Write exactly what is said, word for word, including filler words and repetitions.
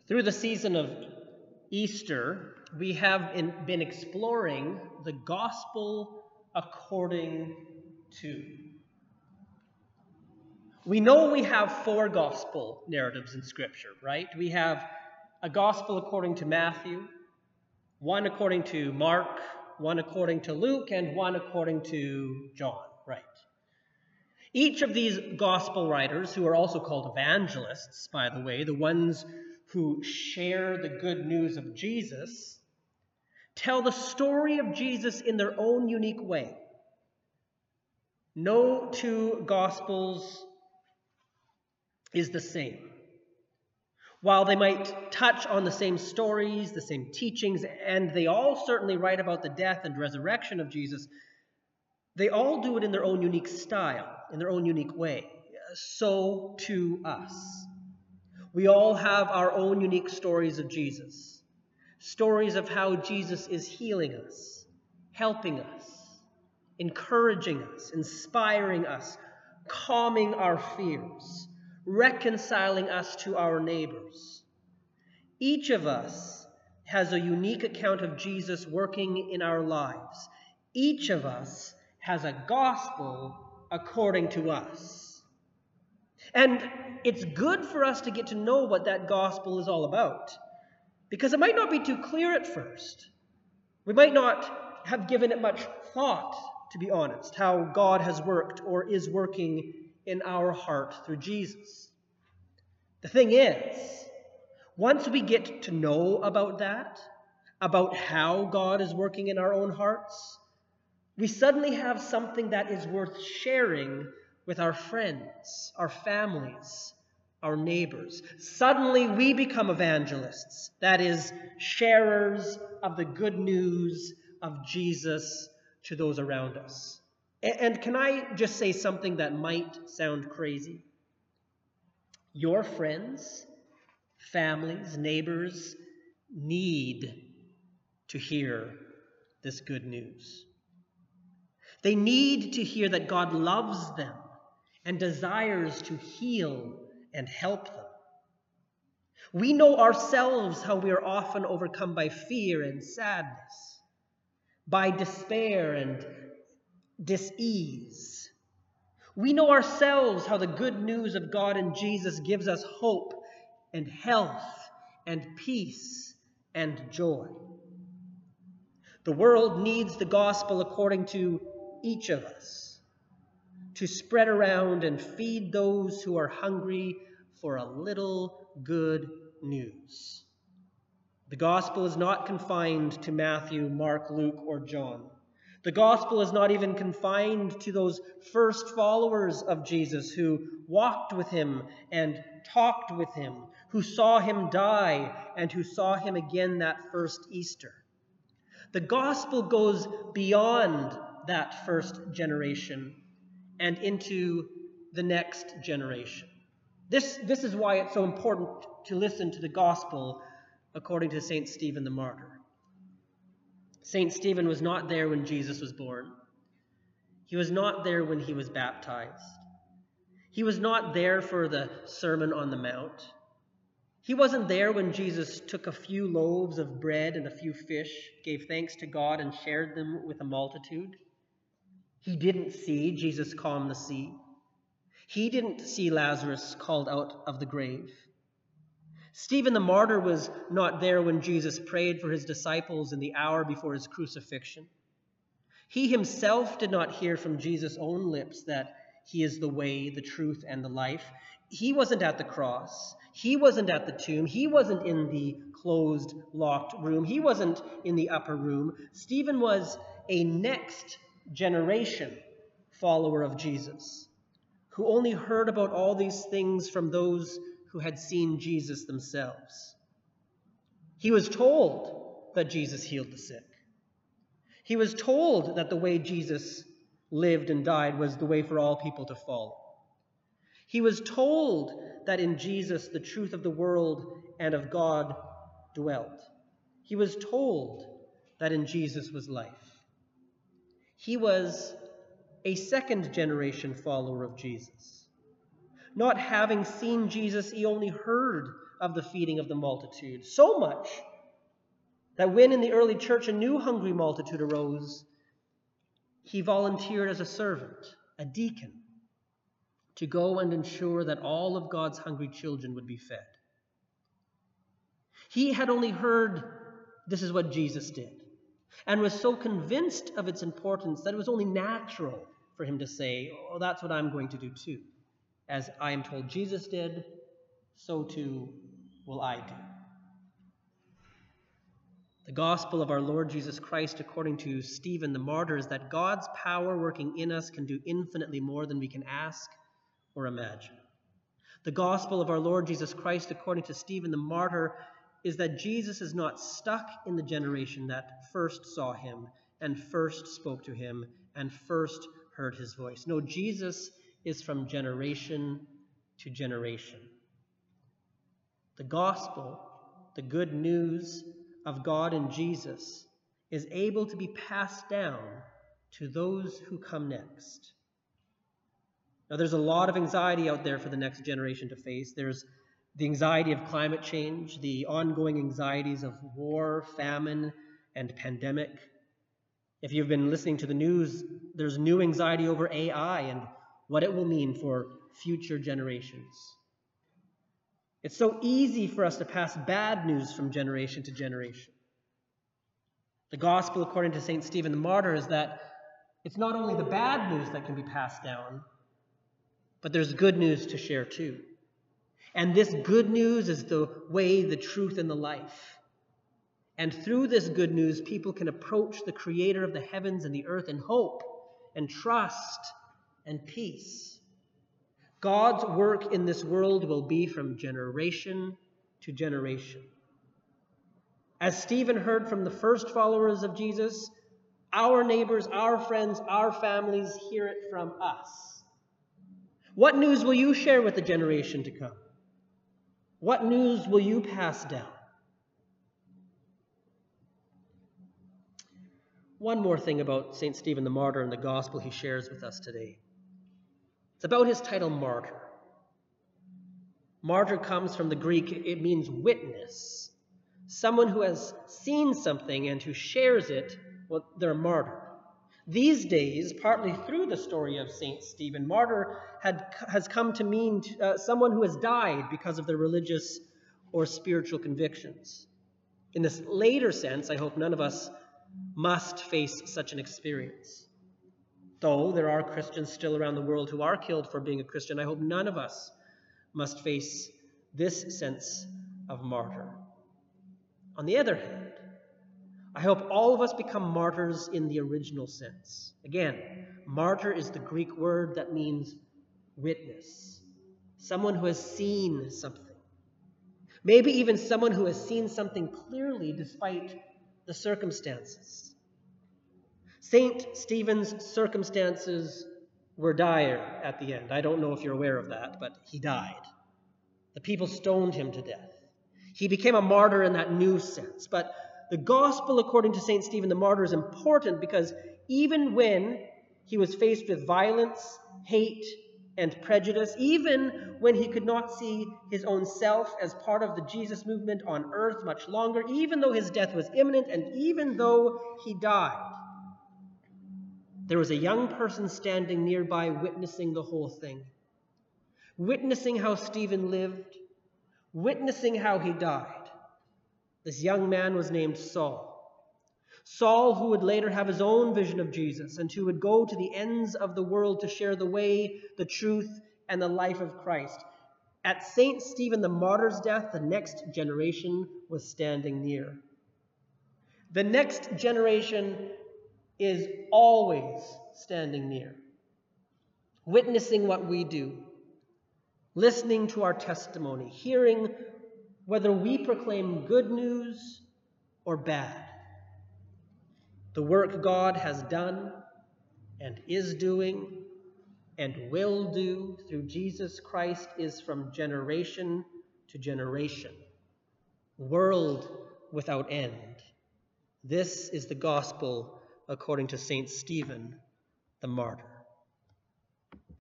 Through the season of Easter, we have in, been exploring the gospel according to. We know we have four gospel narratives in Scripture, right? We have a gospel according to Matthew, one according to Mark, one according to Luke, and one according to John, right? Each of these gospel writers, who are also called evangelists, by the way, the ones who share the good news of Jesus, tell the story of Jesus in their own unique way. No two gospels is the same. While they might touch on the same stories, the same teachings, and they all certainly write about the death and resurrection of Jesus, they all do it in their own unique style, in their own unique way. So to us. We all have our own unique stories of Jesus. Stories of how Jesus is healing us, helping us, encouraging us, inspiring us, calming our fears, reconciling us to our neighbors. Each of us has a unique account of Jesus working in our lives. Each of us has a gospel according to us. And it's good for us to get to know what that gospel is all about, because it might not be too clear at first. We might not have given it much thought, to be honest, how God has worked or is working in our heart through Jesus. The thing is, once we get to know about that, about how God is working in our own hearts, we suddenly have something that is worth sharing with our friends, our families, our neighbors. Suddenly we become evangelists, that is, sharers of the good news of Jesus to those around us. And can I just say something that might sound crazy? Your friends, families, neighbors need to hear this good news. They need to hear that God loves them and desires to heal and help them. We know ourselves how we are often overcome by fear and sadness, by despair and dis-ease. We know ourselves how the good news of God and Jesus gives us hope and health and peace and joy. The world needs the gospel according to each of us, to spread around and feed those who are hungry for a little good news. The gospel is not confined to Matthew, Mark, Luke, or John. The gospel is not even confined to those first followers of Jesus who walked with him and talked with him, who saw him die and who saw him again that first Easter. The gospel goes beyond that first generation and into the next generation. This, this is why it's so important to listen to the gospel according to Saint Stephen the Martyr. Saint Stephen was not there when Jesus was born. He was not there when he was baptized. He was not there for the Sermon on the Mount. He wasn't there when Jesus took a few loaves of bread and a few fish, gave thanks to God, and shared them with a multitude. He didn't see Jesus calm the sea. He didn't see Lazarus called out of the grave. Stephen the martyr was not there when Jesus prayed for his disciples in the hour before his crucifixion. He himself did not hear from Jesus' own lips that he is the way, the truth, and the life. He wasn't at the cross. He wasn't at the tomb. He wasn't in the closed, locked room. He wasn't in the upper room. Stephen was a next generation follower of Jesus, who only heard about all these things from those who had seen Jesus themselves. He was told that Jesus healed the sick. He was told that the way Jesus lived and died was the way for all people to follow. He was told that in Jesus the truth of the world and of God dwelt. He was told that in Jesus was life. He was a second generation follower of Jesus. Not having seen Jesus, he only heard of the feeding of the multitude. So much that when in the early church a new hungry multitude arose, he volunteered as a servant, a deacon, to go and ensure that all of God's hungry children would be fed. He had only heard this is what Jesus did, and was so convinced of its importance that it was only natural for him to say, oh, that's what I'm going to do too. As I am told Jesus did, so too will I do. The gospel of our Lord Jesus Christ, according to Stephen the martyr, is that God's power working in us can do infinitely more than we can ask or imagine. The gospel of our Lord Jesus Christ, according to Stephen the martyr, is that Jesus is not stuck in the generation that first saw him and first spoke to him and first heard his voice. No, Jesus is from generation to generation. The gospel, the good news of God in Jesus, is able to be passed down to those who come next. Now, there's a lot of anxiety out there for the next generation to face. There's the anxiety of climate change, the ongoing anxieties of war, famine, and pandemic. If you've been listening to the news, there's new anxiety over A I and what it will mean for future generations. It's so easy for us to pass bad news from generation to generation. The gospel, according to Saint Stephen the martyr, is that it's not only the bad news that can be passed down, but there's good news to share too. And this good news is the way, the truth, and the life. And through this good news, people can approach the creator of the heavens and the earth in hope and trust and peace. God's work in this world will be from generation to generation. As Stephen heard from the first followers of Jesus, our neighbors, our friends, our families hear it from us. What news will you share with the generation to come? What news will you pass down? One more thing about Saint Stephen the martyr and the gospel he shares with us today. It's about his title, martyr. Martyr comes from the Greek, it means witness. Someone who has seen something and who shares it, well, they're a martyr. These days, partly through the story of Saint Stephen, martyr had, has come to mean uh, someone who has died because of their religious or spiritual convictions. In this later sense, I hope none of us must face such an experience. Though there are Christians still around the world who are killed for being a Christian, I hope none of us must face this sense of martyr. On the other hand, I hope all of us become martyrs in the original sense. Again, martyr is the Greek word that means witness. Someone who has seen something. Maybe even someone who has seen something clearly despite the circumstances. Saint Stephen's circumstances were dire at the end. I don't know if you're aware of that, but he died. The people stoned him to death. He became a martyr in that new sense. But the gospel, according to Saint Stephen the martyr, is important because even when he was faced with violence, hate, and prejudice, even when he could not see his own self as part of the Jesus movement on earth much longer, even though his death was imminent, and even though he died, there was a young person standing nearby witnessing the whole thing, witnessing how Stephen lived, witnessing how he died. This young man was named Saul. Saul, who would later have his own vision of Jesus and who would go to the ends of the world to share the way, the truth, and the life of Christ. At Saint Stephen the martyr's death, the next generation was standing near. The next generation is always standing near, witnessing what we do, listening to our testimony, hearing whether we proclaim good news or bad. The work God has done and is doing and will do through Jesus Christ is from generation to generation, world without end. This is the gospel according to Saint Stephen the martyr.